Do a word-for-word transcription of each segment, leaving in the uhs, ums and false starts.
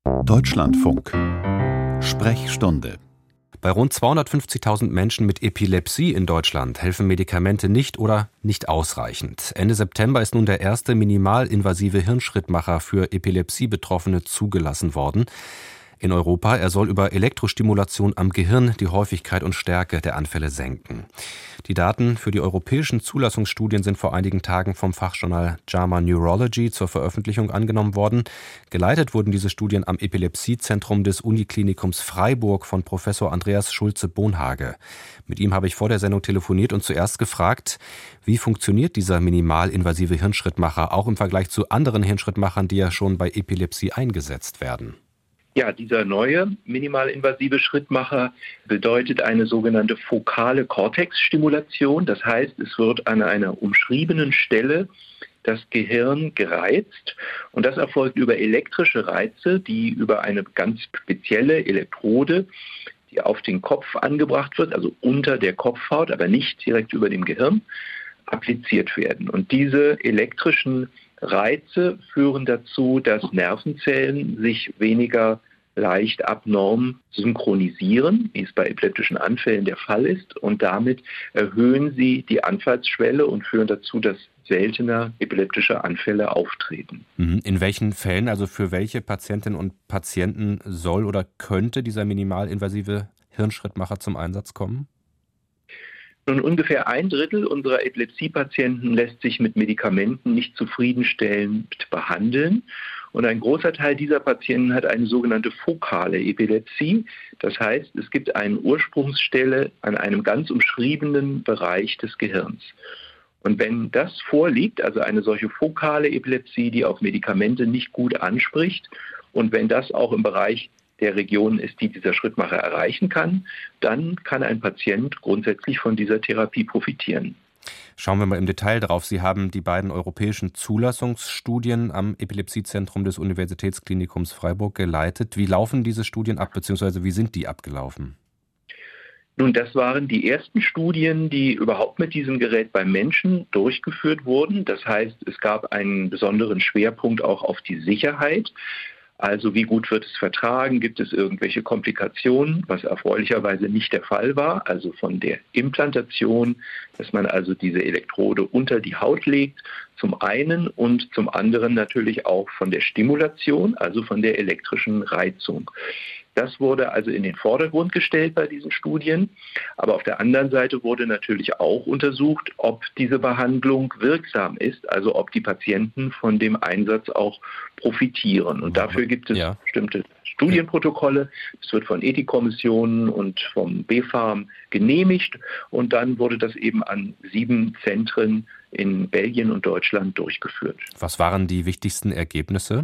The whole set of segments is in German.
Deutschlandfunk. Sprechstunde. Bei rund zweihundertfünfzigtausend Menschen mit Epilepsie in Deutschland helfen Medikamente nicht oder nicht ausreichend. Ende September ist nun der erste minimalinvasive Hirnschrittmacher für Epilepsie-Betroffene zugelassen worden in Europa. Er soll über Elektrostimulation am Gehirn die Häufigkeit und Stärke der Anfälle senken. Die Daten für die europäischen Zulassungsstudien sind vor einigen Tagen vom Fachjournal JAMA Neurology zur Veröffentlichung angenommen worden. Geleitet wurden diese Studien am Epilepsiezentrum des Uniklinikums Freiburg von Professor Andreas Schulze-Bonhage. Mit ihm habe ich vor der Sendung telefoniert und zuerst gefragt, wie funktioniert dieser minimalinvasive Hirnschrittmacher, auch im Vergleich zu anderen Hirnschrittmachern, die ja schon bei Epilepsie eingesetzt werden. Ja, dieser neue minimalinvasive Schrittmacher bedeutet eine sogenannte fokale Kortexstimulation. Das heißt, es wird an einer umschriebenen Stelle das Gehirn gereizt und das erfolgt über elektrische Reize, die über eine ganz spezielle Elektrode, die auf den Kopf angebracht wird, also unter der Kopfhaut, aber nicht direkt über dem Gehirn, appliziert werden. Und diese elektrischen Reize führen dazu, dass Nervenzellen sich weniger leicht abnorm synchronisieren, wie es bei epileptischen Anfällen der Fall ist. Und damit erhöhen sie die Anfallsschwelle und führen dazu, dass seltener epileptische Anfälle auftreten. In welchen Fällen, also für welche Patientinnen und Patienten soll oder könnte dieser minimalinvasive Hirnschrittmacher zum Einsatz kommen? Nun, ungefähr ein Drittel unserer Epilepsiepatienten lässt sich mit Medikamenten nicht zufriedenstellend behandeln. Und ein großer Teil dieser Patienten hat eine sogenannte fokale Epilepsie. Das heißt, es gibt eine Ursprungsstelle an einem ganz umschriebenen Bereich des Gehirns. Und wenn das vorliegt, also eine solche fokale Epilepsie, die auf Medikamente nicht gut anspricht, und wenn das auch im Bereich der Region ist, die dieser Schrittmacher erreichen kann, dann kann ein Patient grundsätzlich von dieser Therapie profitieren. Schauen wir mal im Detail drauf. Sie haben die beiden europäischen Zulassungsstudien am Epilepsiezentrum des Universitätsklinikums Freiburg geleitet. Wie laufen diese Studien ab, beziehungsweise wie sind die abgelaufen? Nun, das waren die ersten Studien, die überhaupt mit diesem Gerät beim Menschen durchgeführt wurden. Das heißt, es gab einen besonderen Schwerpunkt auch auf die Sicherheit. Also wie gut wird es vertragen? Gibt es irgendwelche Komplikationen, was erfreulicherweise nicht der Fall war? Also von der Implantation, dass man also diese Elektrode unter die Haut legt, zum einen und zum anderen natürlich auch von der Stimulation, also von der elektrischen Reizung. Das wurde also in den Vordergrund gestellt bei diesen Studien. Aber auf der anderen Seite wurde natürlich auch untersucht, ob diese Behandlung wirksam ist, also ob die Patienten von dem Einsatz auch profitieren. Und dafür gibt es ja bestimmte Studienprotokolle. Es wird von Ethikkommissionen und vom B fArM genehmigt. Und dann wurde das eben an sieben Zentren in Belgien und Deutschland durchgeführt. Was waren die wichtigsten Ergebnisse?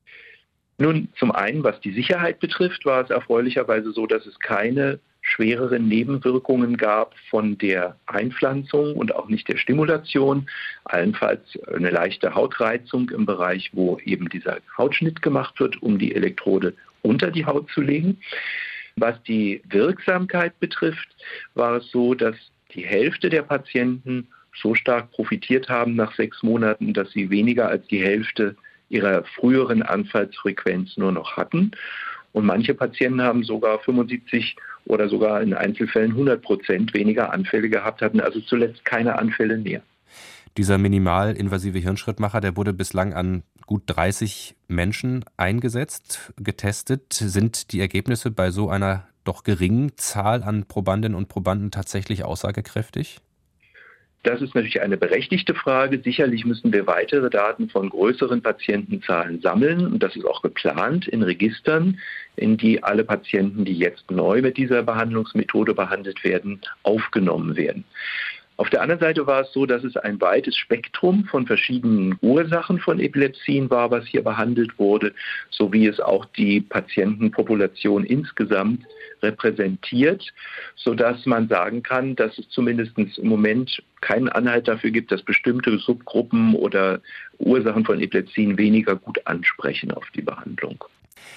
Nun, zum einen, was die Sicherheit betrifft, war es erfreulicherweise so, dass es keine schwereren Nebenwirkungen gab von der Einpflanzung und auch nicht der Stimulation. Allenfalls eine leichte Hautreizung im Bereich, wo eben dieser Hautschnitt gemacht wird, um die Elektrode unter die Haut zu legen. Was die Wirksamkeit betrifft, war es so, dass die Hälfte der Patienten so stark profitiert haben nach sechs Monaten, dass sie weniger als die Hälfte ihrer früheren Anfallsfrequenz nur noch hatten. Und manche Patienten haben sogar fünfundsiebzig oder sogar in Einzelfällen hundert Prozent weniger Anfälle gehabt, hatten also zuletzt keine Anfälle mehr. Dieser minimalinvasive Hirnschrittmacher, der wurde bislang an gut dreißig Menschen eingesetzt, getestet. Sind die Ergebnisse bei so einer doch geringen Zahl an Probandinnen und Probanden tatsächlich aussagekräftig? Das ist natürlich eine berechtigte Frage. Sicherlich müssen wir weitere Daten von größeren Patientenzahlen sammeln. Und das ist auch geplant in Registern, in die alle Patienten, die jetzt neu mit dieser Behandlungsmethode behandelt werden, aufgenommen werden. Auf der anderen Seite war es so, dass es ein weites Spektrum von verschiedenen Ursachen von Epilepsien war, was hier behandelt wurde, sowie es auch die Patientenpopulation insgesamt repräsentiert, sodass man sagen kann, dass es zumindest im Moment keinen Anhalt dafür gibt, dass bestimmte Subgruppen oder Ursachen von Epilepsien weniger gut ansprechen auf die Behandlung.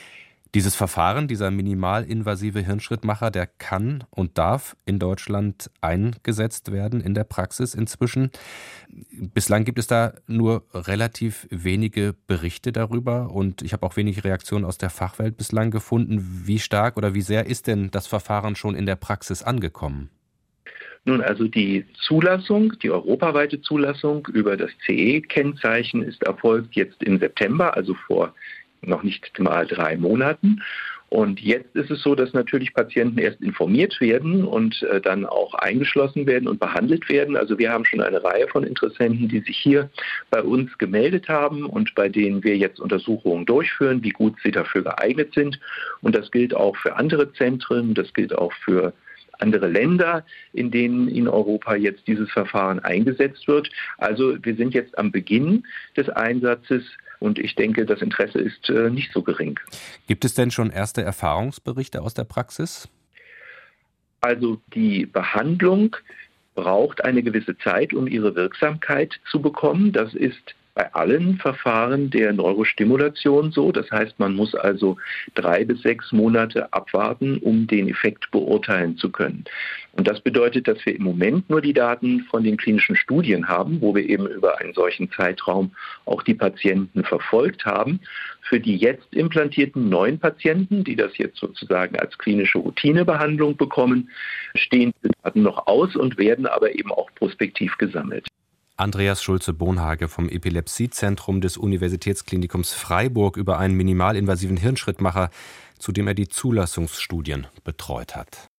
Dieses Verfahren, dieser minimalinvasive Hirnschrittmacher, der kann und darf in Deutschland eingesetzt werden in der Praxis inzwischen. Bislang gibt es da nur relativ wenige Berichte darüber und ich habe auch wenig Reaktionen aus der Fachwelt bislang gefunden. Wie stark oder wie sehr ist denn das Verfahren schon in der Praxis angekommen? Nun, also die Zulassung, die europaweite Zulassung über das C E-Kennzeichen ist erfolgt jetzt im September, also vor noch nicht mal drei Monaten. Und jetzt ist es so, dass natürlich Patienten erst informiert werden und äh, dann auch eingeschlossen werden und behandelt werden. Also wir haben schon eine Reihe von Interessenten, die sich hier bei uns gemeldet haben und bei denen wir jetzt Untersuchungen durchführen, wie gut sie dafür geeignet sind. Und das gilt auch für andere Zentren, das gilt auch für andere Länder, in denen in Europa jetzt dieses Verfahren eingesetzt wird. Also wir sind jetzt am Beginn des Einsatzes. Und ich denke, das Interesse ist äh, nicht so gering. Gibt es denn schon erste Erfahrungsberichte aus der Praxis? Also die Behandlung braucht eine gewisse Zeit, um ihre Wirksamkeit zu bekommen. Das ist bei allen Verfahren der Neurostimulation so. Das heißt, man muss also drei bis sechs Monate abwarten, um den Effekt beurteilen zu können. Und das bedeutet, dass wir im Moment nur die Daten von den klinischen Studien haben, wo wir eben über einen solchen Zeitraum auch die Patienten verfolgt haben. Für die jetzt implantierten neuen Patienten, die das jetzt sozusagen als klinische Routinebehandlung bekommen, stehen die Daten noch aus und werden aber eben auch prospektiv gesammelt. Andreas Schulze-Bonhage vom Epilepsiezentrum des Universitätsklinikums Freiburg über einen minimalinvasiven Hirnschrittmacher, zu dem er die Zulassungsstudien betreut hat.